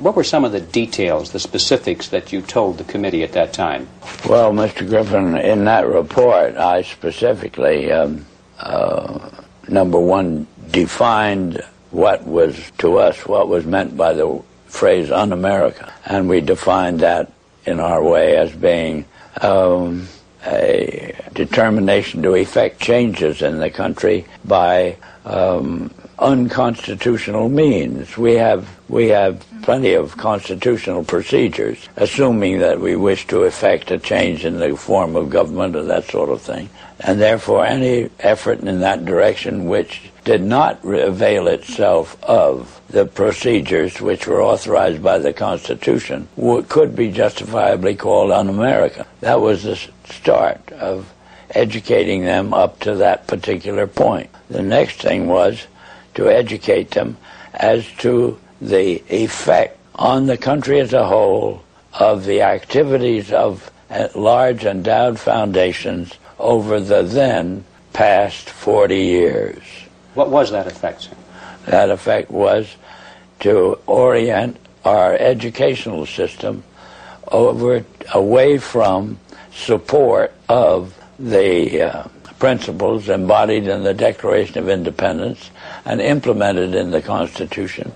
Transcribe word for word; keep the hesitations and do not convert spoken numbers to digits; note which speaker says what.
Speaker 1: What were some of the details, the specifics that you told the committee at that time?
Speaker 2: Well, Mister Griffin, in that report, I specifically, um, uh, number one, defined what was, to us, what was meant by the phrase un-American. And we defined that in our way as being um, a determination to effect changes in the country by um, unconstitutional means. We have we have plenty of constitutional procedures, assuming that we wish to effect a change in the form of government or that sort of thing. And therefore, any effort in that direction which did not avail itself of the procedures which were authorized by the Constitution could be justifiably called un-American. That was the start of educating them up to that particular point. The next thing was to educate them as to the effect on the country as a whole of the activities of large endowed foundations over the then past forty years.
Speaker 1: What was that effect, sir?
Speaker 2: That effect was to orient our educational system over away from support of the uh, principles embodied in the Declaration of Independence and implemented in the Constitution